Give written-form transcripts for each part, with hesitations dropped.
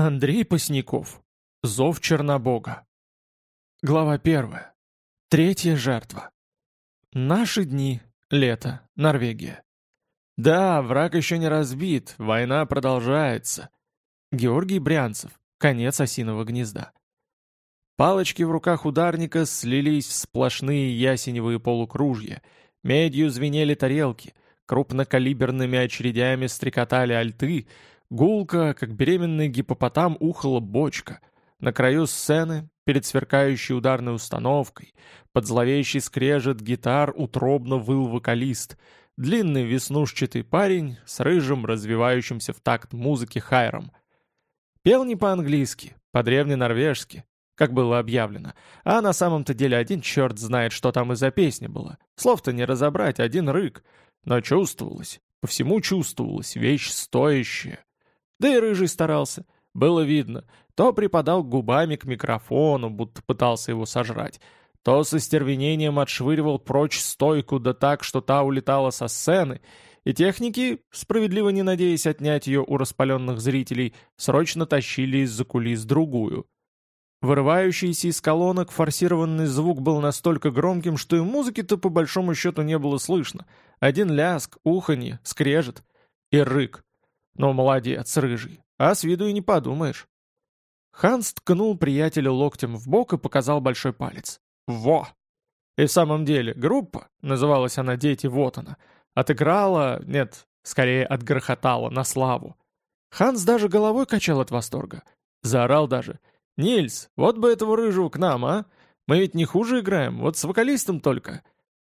Андрей Посняков. Зов Чернобога. Глава 1. Третья жертва. Наши дни. Лето. Норвегия. Да, враг еще не разбит, война продолжается. Георгий Брянцев. Конец осиного гнезда. Палочки в руках ударника слились в сплошные ясеневые полукружья. Медью звенели тарелки, крупнокалиберными очередями стрекотали альты, гулко, как беременный гиппопотам, ухала бочка. На краю сцены, перед сверкающей ударной установкой, под зловещий скрежет гитар утробно выл вокалист, длинный веснушчатый парень с рыжим, развивающимся в такт музыки хайром. Пел не по-английски, по-древненорвежски, как было объявлено, а на самом-то деле один черт знает, что там и за песня была. Слов-то не разобрать, один рык, но чувствовалось, по всему чувствовалась вещь стоящая. Да и рыжий старался. Было видно, то припадал губами к микрофону, будто пытался его сожрать, то со стервенением отшвыривал прочь стойку, да так, что та улетала со сцены, и техники, справедливо не надеясь отнять ее у распаленных зрителей, срочно тащили из-за кулис другую. Вырывающийся из колонок форсированный звук был настолько громким, что и музыки-то по большому счету не было слышно. Один ляск, уханье, скрежет и рык. Ну, молодец, рыжий, а с виду и не подумаешь. Ханс ткнул приятеля локтем в бок и показал большой палец. Во! И в самом деле, группа, называлась она «Дети, вот она», отыграла, нет, скорее отгрохотала на славу. Ханс даже головой качал от восторга. Заорал даже: «Нильс, вот бы этого рыжего к нам, а? Мы ведь не хуже играем, вот с вокалистом только».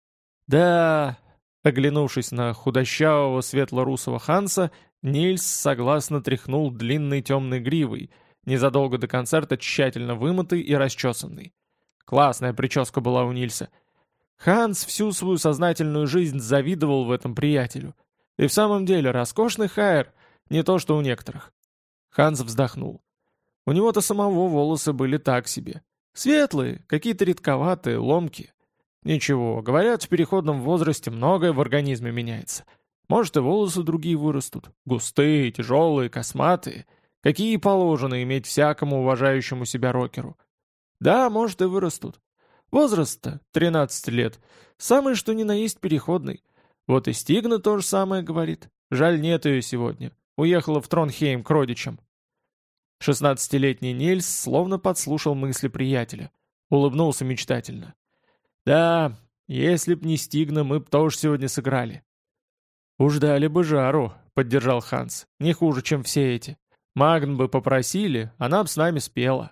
«Да...» Оглянувшись на худощавого светло-русого Ханса, Нильс согласно тряхнул длинной темной гривой, незадолго до концерта тщательно вымытый и расчесанный. Классная прическа была у Нильса. Ханс всю свою сознательную жизнь завидовал в этом приятелю. И в самом деле роскошный хайр, не то что у некоторых. Ханс вздохнул. У него-то самого волосы были так себе. Светлые, какие-то редковатые, ломкие. Ничего, говорят, в переходном возрасте многое в организме меняется. Может, и волосы другие вырастут. Густые, тяжелые, косматые. Какие положено иметь всякому уважающему себя рокеру. Да, может, и вырастут. Возраст-то 13 лет. Самый что ни на есть переходный. Вот и Стигна то же самое говорит. Жаль, нет ее сегодня. Уехала в Тронхейм к родичам. 16-летний Нильс словно подслушал мысли приятеля. Улыбнулся мечтательно. «Да, если б не Стигна, мы б тоже сегодня сыграли». «Уж дали бы жару», — поддержал Ханс. «Не хуже, чем все эти. Магн бы попросили, она б с нами спела».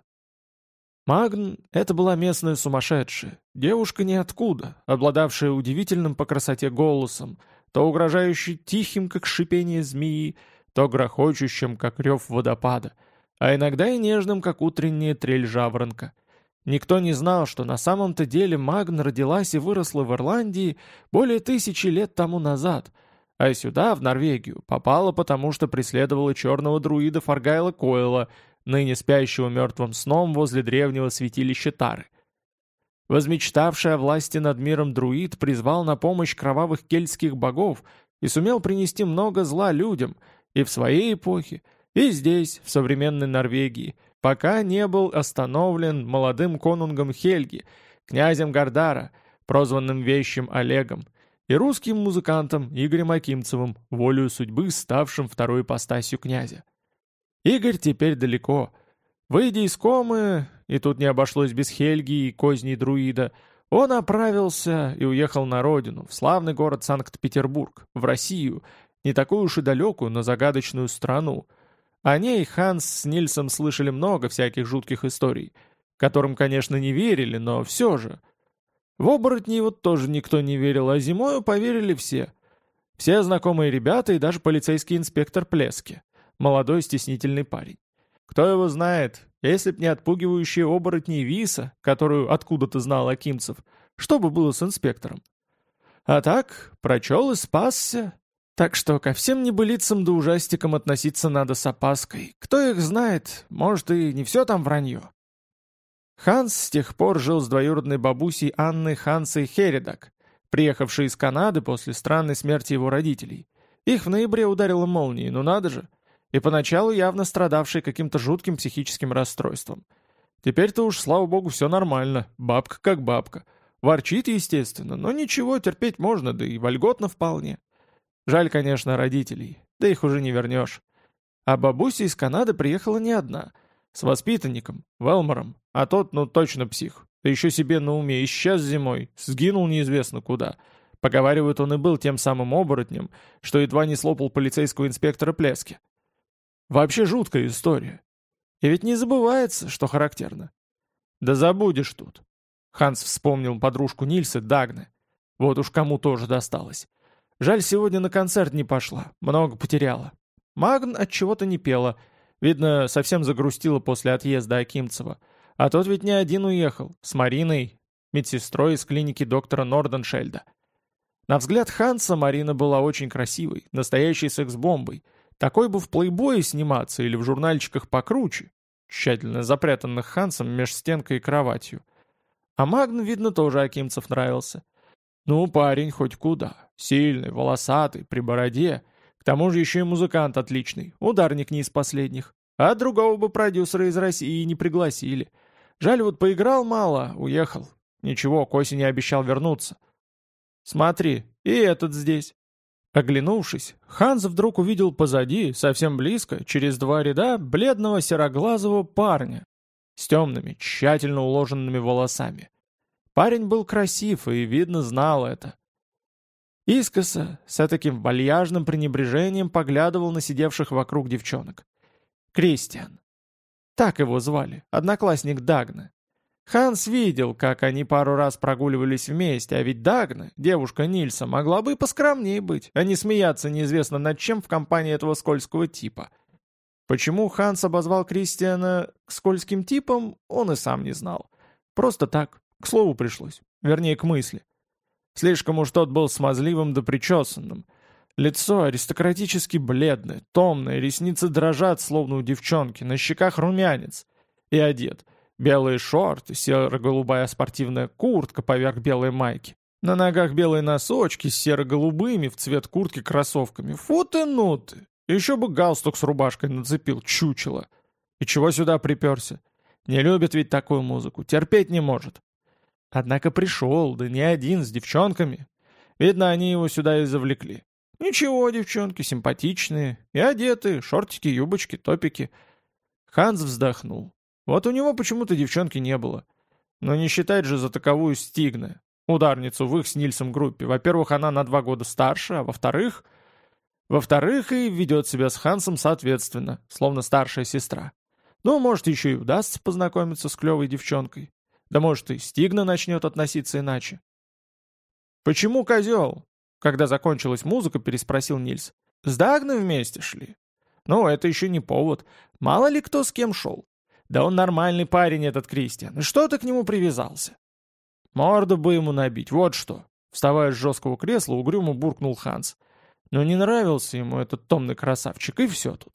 Магн — это была местная сумасшедшая, девушка ниоткуда, обладавшая удивительным по красоте голосом, то угрожающей тихим, как шипение змеи, то грохочущим, как рев водопада, а иногда и нежным, как утренняя трель жаворонка. Никто не знал, что на самом-то деле Магн родилась и выросла в Ирландии более 1000 лет тому назад, а сюда, в Норвегию, попала потому, что преследовала черного друида Фаргайла Койла, ныне спящего мертвым сном возле древнего святилища Тары. Возмечтавший о власти над миром друид призвал на помощь кровавых кельтских богов и сумел принести много зла людям и в своей эпохе, и здесь, в современной Норвегии, пока не был остановлен молодым конунгом Хельги, князем Гардара, прозванным Вещим Олегом, и русским музыкантом Игорем Акимцевым, волею судьбы ставшим второй ипостасью князя. Игорь теперь далеко. Выйдя из комы, и тут не обошлось без Хельги и козней друида, он оправился и уехал на родину, в славный город Санкт-Петербург, в Россию, не такую уж и далекую, но загадочную страну. О ней Ханс с Нильсом слышали много всяких жутких историй, которым, конечно, не верили, но все же. В оборотней вот тоже никто не верил, а зимою поверили все. Все знакомые ребята и даже полицейский инспектор Плески, молодой стеснительный парень. Кто его знает, если б не отпугивающие оборотней Виса, которую откуда-то знал Акимцев, что бы было с инспектором? А так, прочел и спасся. Так что ко всем небылицам да ужастикам относиться надо с опаской. Кто их знает, может и не все там вранье. Ханс с тех пор жил с двоюродной бабусей Анной Хансой Хередак, приехавшей из Канады после странной смерти его родителей. Их в ноябре ударило молнией, ну надо же. и поначалу явно страдавший каким-то жутким психическим расстройством. Теперь-то уж, слава богу, все нормально, бабка как бабка. Ворчит, естественно, но ничего, терпеть можно, да и вольготно вполне. Жаль, конечно, родителей, да их уже не вернешь. А бабуся из Канады приехала не одна, с воспитанником, Велмором, а тот, ну точно псих. Да еще себе на уме, исчез зимой, сгинул неизвестно куда. Поговаривают, он и был тем самым оборотнем, что едва не слопал полицейского инспектора Плески. Вообще жуткая история. И ведь не забывается, что характерно. Да забудешь тут. Ханс вспомнил подружку Нильса, Дагны. Вот уж кому тоже досталось. Жаль, сегодня на концерт не пошла, много потеряла. Магн от чего-то не пела. Видно, совсем загрустила после отъезда Акимцева. А тот ведь не один уехал, с Мариной, медсестрой из клиники доктора Норденшельда. На взгляд Ханса Марина была очень красивой, настоящей секс-бомбой. Такой бы в плейбое сниматься или в журнальчиках покруче, тщательно запрятанных Хансом меж стенкой и кроватью. А Магн, видно, тоже Акимцев нравился. Ну, парень хоть куда. Сильный, волосатый, при бороде. К тому же еще и музыкант отличный, ударник не из последних. А другого бы продюсера из России не пригласили. Жаль, вот поиграл мало, уехал. Ничего, к осени обещал вернуться. Смотри, и этот здесь. Оглянувшись, Ханс вдруг увидел позади, совсем близко, через два ряда, бледного сероглазого парня с темными, тщательно уложенными волосами. Парень был красив и, видно, знал это. Искоса, с таким вальяжным пренебрежением поглядывал на сидевших вокруг девчонок. Кристиан. Так его звали, одноклассник Дагны. Ханс видел, как они пару раз прогуливались вместе, а ведь Дагна, девушка Нильса, могла бы и поскромнее быть, а не смеяться неизвестно над чем в компании этого скользкого типа. Почему Ханс обозвал Кристиана скользким типом, он и сам не знал. Просто так, к слову пришлось, вернее к мысли. Слишком уж тот был смазливым да причесанным. Лицо аристократически бледное, томное, ресницы дрожат, словно у девчонки, на щеках румянец. И одет. Белые шорты, серо-голубая спортивная куртка поверх белой майки. На ногах белые носочки с серо-голубыми в цвет куртки кроссовками. Фу ты, ну ты! Еще бы галстук с рубашкой нацепил, чучело. И чего сюда приперся? Не любит ведь такую музыку, терпеть не может. Однако пришел, да не один, с девчонками. Видно, они его сюда и завлекли. Ничего, девчонки, симпатичные. И одеты, шортики, юбочки, топики. Ханс вздохнул. Вот у него почему-то девчонки не было. Но не считать же за таковую Стигне, ударницу в их с Нильсом группе. Во-первых, она на 2 года старше, а во-вторых... Во-вторых, и ведет себя с Хансом соответственно, словно старшая сестра. Ну, может, еще и удастся познакомиться с клевой девчонкой. Да может, и Стигна начнет относиться иначе. «Почему козел?» Когда закончилась музыка, переспросил Нильс. «С Дагной вместе шли?» «Ну, это еще не повод. Мало ли кто с кем шел. Да он нормальный парень, этот Кристиан. И что ты к нему привязался?» «Морду бы ему набить, вот что!» Вставая с жесткого кресла, угрюмо буркнул Ханс. Но не нравился ему этот томный красавчик, и все тут.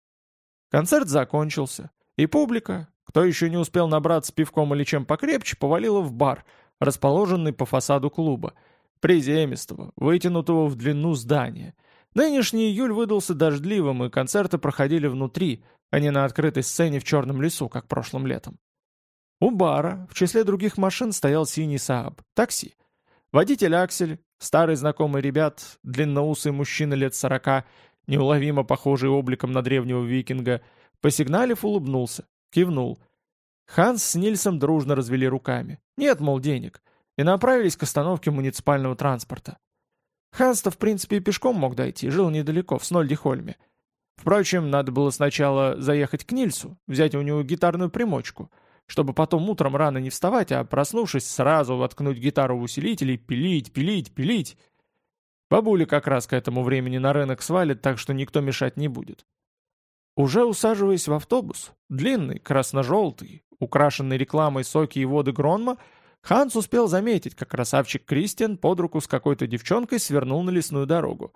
Концерт закончился, и публика, кто еще не успел набраться пивком или чем покрепче, повалила в бар, расположенный по фасаду клуба, приземистого, вытянутого в длину здания. Нынешний июль выдался дождливым, и концерты проходили внутри, а не на открытой сцене в черном лесу, как прошлым летом. У бара, в числе других машин, стоял синий Сааб, такси. Водитель Аксель, старый знакомый ребят, длинноусый мужчина лет 40, неуловимо похожий обликом на древнего викинга, посигналив, улыбнулся, кивнул. Ханс с Нильсом дружно развели руками. Нет, мол, денег. И направились к остановке муниципального транспорта. Ханс-то, в принципе, и пешком мог дойти, жил недалеко, в Снольдихольме. Впрочем, надо было сначала заехать к Нильсу, взять у него гитарную примочку, чтобы потом утром рано не вставать, а проснувшись, сразу воткнуть гитару в усилитель и пилить, пилить, пилить. Бабуля как раз к этому времени на рынок свалит, так что никто мешать не будет. Уже усаживаясь в автобус, длинный, красно-желтый, украшенный рекламой соки и воды Гронма, Ханс успел заметить, как красавчик Кристиан под руку с какой-то девчонкой свернул на лесную дорогу.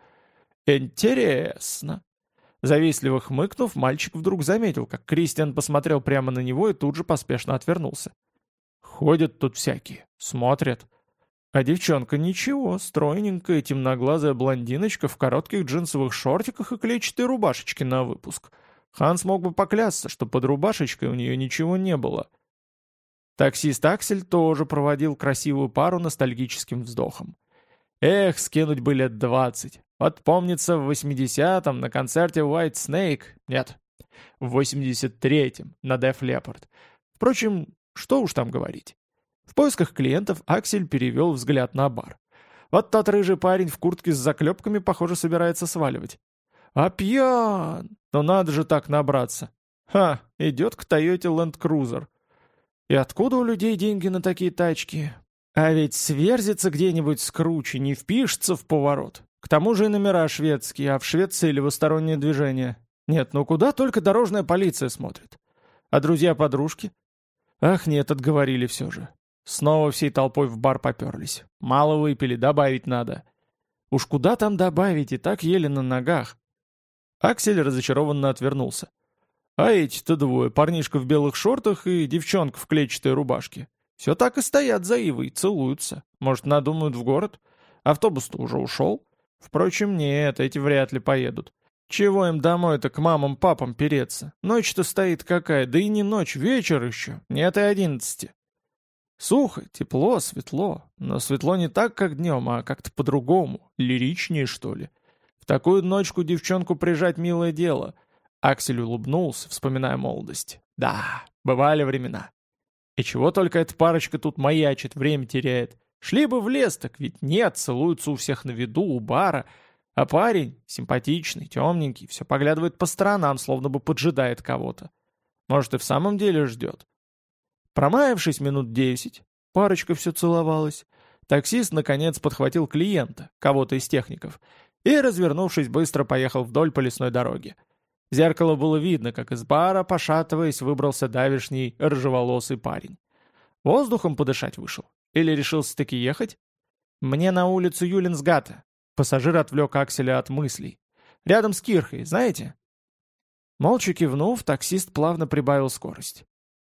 «Интересно». Завистливо хмыкнув, мальчик вдруг заметил, как Кристиан посмотрел прямо на него и тут же поспешно отвернулся. «Ходят тут всякие, смотрят». А девчонка ничего, стройненькая, темноглазая блондиночка в коротких джинсовых шортиках и клетчатой рубашечке на выпуск. Ханс мог бы поклясться, что под рубашечкой у нее ничего не было. Таксист Аксель тоже проводил красивую пару ностальгическим вздохом. Эх, скинуть бы лет 20. Вот помнится, в 80-м на концерте White Snake, нет, в 83-м на Def Leppard. Впрочем, что уж там говорить. В поисках клиентов Аксель перевел взгляд на бар. Вот тот рыжий парень в куртке с заклепками, похоже, собирается сваливать. А пьян! Ну надо же так набраться. Ха, идет к Тойоте Land Cruiser. И откуда у людей деньги на такие тачки? А ведь сверзится где-нибудь с круче, не впишется в поворот. К тому же и номера шведские, а в Швеции левостороннее движение. Нет, ну куда только дорожная полиция смотрит. А друзья-подружки? Ах нет, отговорили все же. Снова всей толпой в бар поперлись. Мало выпили, добавить надо. Уж куда там добавить, и так еле на ногах. Аксель разочарованно отвернулся. А эти-то двое, парнишка в белых шортах и девчонка в клетчатой рубашке. Все так и стоят за Ивой, целуются. Может, надумают в город? Автобус-то уже ушел. Впрочем, нет, эти вряд ли поедут. Чего им домой-то к мамам-папам переться? Ночь-то стоит какая, да и не ночь, вечер еще, нет и 11. Сухо, тепло, светло. Но светло не так, как днем, а как-то по-другому, лиричнее, что ли. В такую ночку девчонку прижать милое дело. Аксель улыбнулся, вспоминая молодость. Да, бывали времена. И чего только эта парочка тут маячит, время теряет. Шли бы в лес, так ведь нет, целуются у всех на виду, у бара. А парень, симпатичный, темненький, все поглядывает по сторонам, словно бы поджидает кого-то. Может, и в самом деле ждет. Промаявшись минут 10, парочка все целовалась. Таксист, наконец, подхватил клиента, кого-то из техников, и, развернувшись, быстро поехал вдоль по лесной дороге. В зеркало было видно, как из бара, пошатываясь, выбрался давешний рыжеволосый парень. Воздухом подышать вышел? Или решился-таки ехать? Мне на улицу Юлинсгата. Пассажир отвлек Акселя от мыслей. Рядом с Кирхой, знаете? Молча кивнув, таксист плавно прибавил скорость.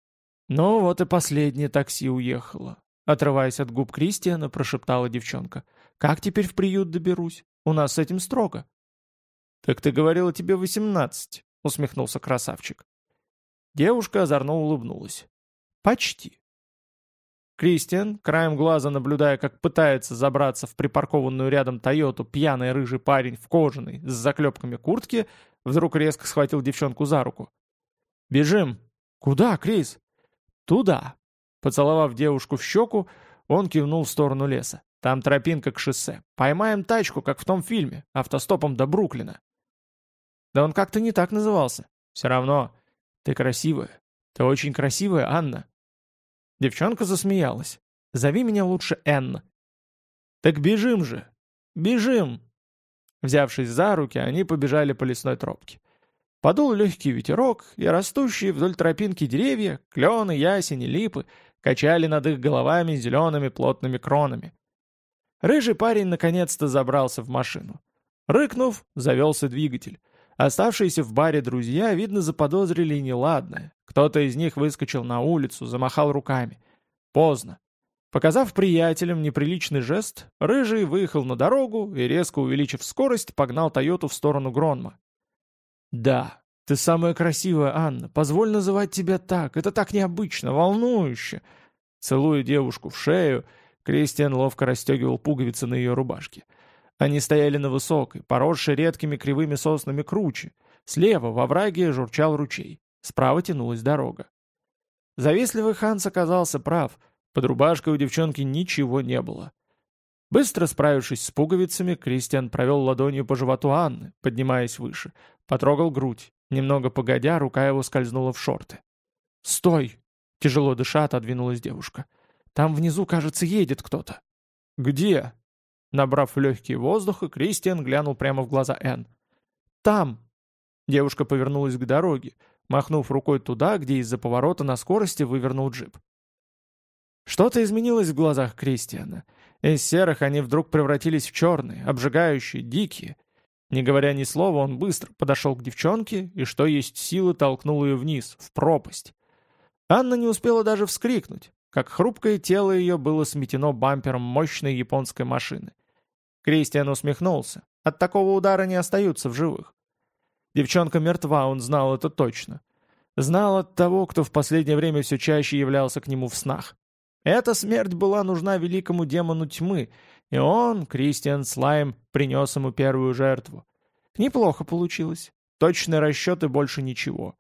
Ну вот и последнее такси уехало. Отрываясь от губ Кристиана, прошептала девчонка. Как теперь в приют доберусь? У нас с этим строго. «Так ты говорила, тебе 18», — усмехнулся красавчик. Девушка озорно улыбнулась. «Почти». Кристиан, краем глаза наблюдая, как пытается забраться в припаркованную рядом Тойоту пьяный рыжий парень в кожаной, с заклепками куртки, вдруг резко схватил девчонку за руку. «Бежим!» «Куда, Крис?» «Туда!» Поцеловав девушку в щеку, он кивнул в сторону леса. «Там тропинка к шоссе. Поймаем тачку, как в том фильме, автостопом до Бруклина». «Да он как-то не так назывался. Все равно. Ты красивая. Ты очень красивая, Анна». Девчонка засмеялась. «Зови меня лучше Энн». «Так бежим же! Бежим!» Взявшись за руки, они побежали по лесной тропке. Подул легкий ветерок, и растущие вдоль тропинки деревья, клены, ясени, липы, качали над их головами зелеными плотными кронами. Рыжий парень наконец-то забрался в машину. Рыкнув, завелся двигатель. Оставшиеся в баре друзья, видно, заподозрили неладное. Кто-то из них выскочил на улицу, замахал руками. Поздно. Показав приятелям неприличный жест, Рыжий выехал на дорогу и, резко увеличив скорость, погнал Тойоту в сторону Гронма. «Да, ты самая красивая, Анна. Позволь называть тебя так. Это так необычно, волнующе». Целуя девушку в шею, Кристиан ловко расстегивал пуговицы на ее рубашке. Они стояли на высокой, поросшей редкими кривыми соснами круче. Слева, во враге, журчал ручей. Справа тянулась дорога. Завистливый Ханс оказался прав. Под рубашкой у девчонки ничего не было. Быстро справившись с пуговицами, Кристиан провел ладонью по животу Анны, поднимаясь выше. Потрогал грудь. Немного погодя, рука его скользнула в шорты. «Стой!» — тяжело дыша отодвинулась девушка. «Там внизу, кажется, едет кто-то». «Где?» Набрав в легкие воздуха, Кристиан глянул прямо в глаза Энн. «Там!» Девушка повернулась к дороге, махнув рукой туда, где из-за поворота на скорости вывернул джип. Что-то изменилось в глазах Кристиана. Из серых они вдруг превратились в черные, обжигающие, дикие. Не говоря ни слова, он быстро подошел к девчонке и, что есть силы, толкнул ее вниз, в пропасть. Анна не успела даже вскрикнуть. как хрупкое тело ее было сметено бампером мощной японской машины. Кристиан усмехнулся. От такого удара не остаются в живых. Девчонка мертва, он знал это точно. Знал от того, кто в последнее время все чаще являлся к нему в снах. Эта смерть была нужна великому демону тьмы, и он, Кристиан Слайм, принес ему первую жертву. Неплохо получилось. Точные расчеты, больше ничего.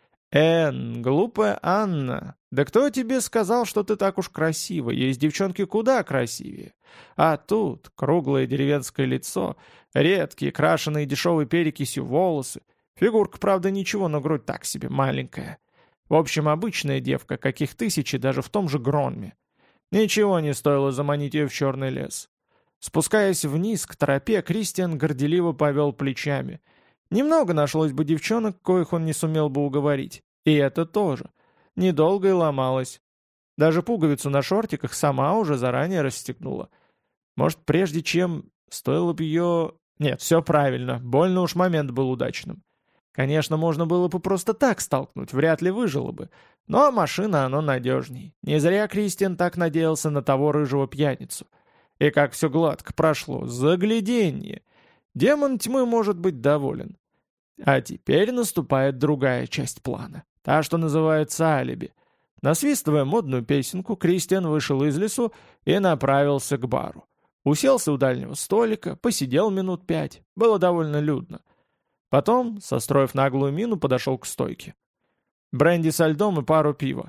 Глупая Анна, да кто тебе сказал, что ты так уж красива? Есть девчонки куда красивее. А тут круглое деревенское лицо, редкие, крашеные дешевой перекисью волосы. Фигурка, правда, ничего, но грудь так себе, маленькая. В общем, обычная девка, каких тысячи даже в том же Гронме. Ничего не стоило заманить ее в черный лес. Спускаясь вниз к тропе, Кристиан горделиво повел плечами. Немного нашлось бы девчонок, коих он не сумел бы уговорить. И это тоже. Недолго и ломалось. Даже пуговицу на шортиках сама уже заранее расстегнула. Может, прежде чем стоило бы ее... Нет, все правильно, больно уж момент был удачным. Конечно, можно было бы просто так столкнуть, вряд ли выжила бы. Но машина, оно надежней. Не зря Кристиан так надеялся на того рыжего пьяницу. И как все гладко прошло, загляденье. Демон тьмы может быть доволен. А теперь наступает другая часть плана. Та, что называется алиби. Насвистывая модную песенку, Кристиан вышел из лесу и направился к бару. Уселся у дальнего столика, посидел минут 5. Было довольно людно. Потом, состроив наглую мину, подошел к стойке. Бренди со льдом и пару пива.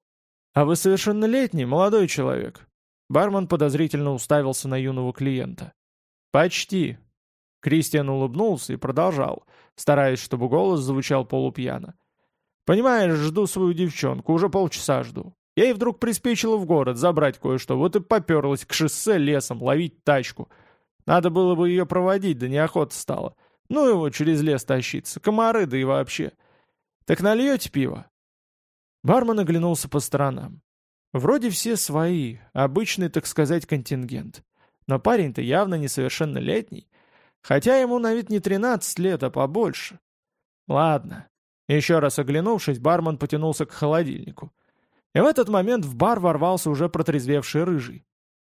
«А вы совершеннолетний, молодой человек?» Бармен подозрительно уставился на юного клиента. «Почти». Кристиан улыбнулся и продолжал, стараясь, чтобы голос звучал полупьяно. «Понимаешь, жду свою девчонку, уже полчаса жду. Ей вдруг приспичило в город забрать кое-что, вот и поперлась к шоссе лесом ловить тачку. Надо было бы ее проводить, да неохота стало. Ну его через лес тащиться, комары, да и вообще. Так нальете пиво?» Бармен оглянулся по сторонам. Вроде все свои, обычный, так сказать, контингент. Но парень-то явно несовершеннолетний. Хотя ему на вид не 13 лет, а побольше. Ладно. Еще раз оглянувшись, бармен потянулся к холодильнику. И в этот момент в бар ворвался уже протрезвевший рыжий.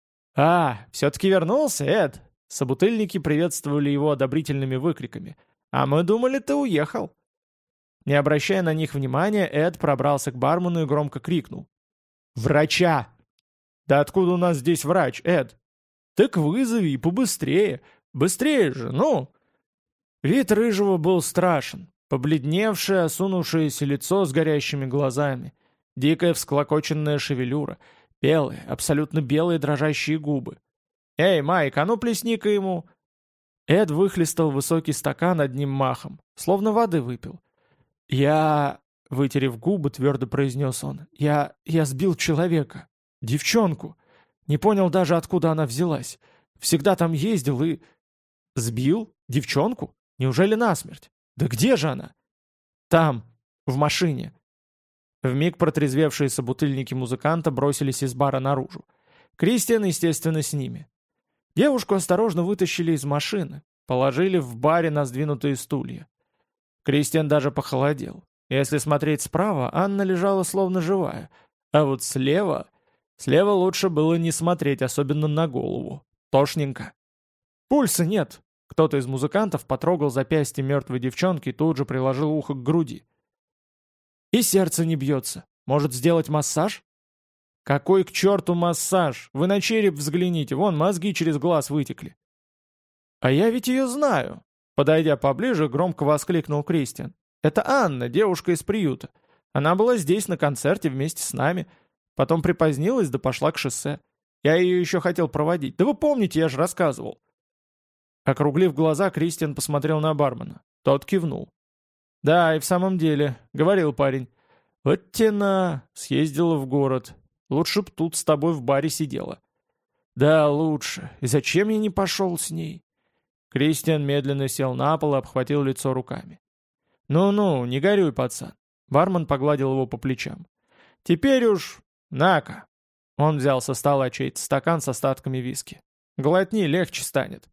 «А, все-таки вернулся, Эд!» Собутыльники приветствовали его одобрительными выкриками. «А мы думали, ты уехал!» Не обращая на них внимания, Эд пробрался к бармену и громко крикнул. «Врача!» «Да откуда у нас здесь врач, Эд?» «Так вызови и побыстрее! Быстрее же, ну!» Вид рыжего был страшен. Побледневшее, осунувшееся лицо с горящими глазами, дикая всклокоченная шевелюра, белые, абсолютно белые дрожащие губы. «Эй, Майк, а ну плесни-ка ему!» Эд выхлестал высокий стакан одним махом, словно воды выпил. «Я...» — вытерев губы, твердо произнес он. «Я сбил человека. Девчонку. Не понял даже, откуда она взялась. Всегда там ездил и...» «Сбил? Девчонку? Неужели насмерть? Да где же она?» «Там, в машине». Вмиг протрезвевшие собутыльники музыканта бросились из бара наружу. Кристиан, естественно, с ними. Девушку осторожно вытащили из машины, положили в баре на сдвинутые стулья. Кристиан даже похолодел. Если смотреть справа, Анна лежала словно живая, а вот слева... Слева лучше было не смотреть, особенно на голову. Тошненько. «Пульса нет!» Кто-то из музыкантов потрогал запястье мертвой девчонки и тут же приложил ухо к груди. «И сердце не бьется. Может, сделать массаж?» «Какой к черту массаж? Вы на череп взгляните, вон мозги через глаз вытекли». «А я ведь ее знаю!» Подойдя поближе, громко воскликнул Кристиан. «Это Анна, девушка из приюта. Она была здесь на концерте вместе с нами. Потом припозднилась, да пошла к шоссе. Я ее еще хотел проводить. Да вы помните, я же рассказывал». Округлив глаза, Кристиан посмотрел на бармена. Тот кивнул. «Да, и в самом деле», — говорил парень. «Вот тена, съездила в город. Лучше б тут с тобой в баре сидела». «Да, лучше. И зачем я не пошел с ней?» Кристиан медленно сел на пол и обхватил лицо руками. «Ну-ну, не горюй, пацан». Бармен погладил его по плечам. «Теперь уж... На-ка!» Он взял со стола чей-то стакан с остатками виски. «Глотни, легче станет».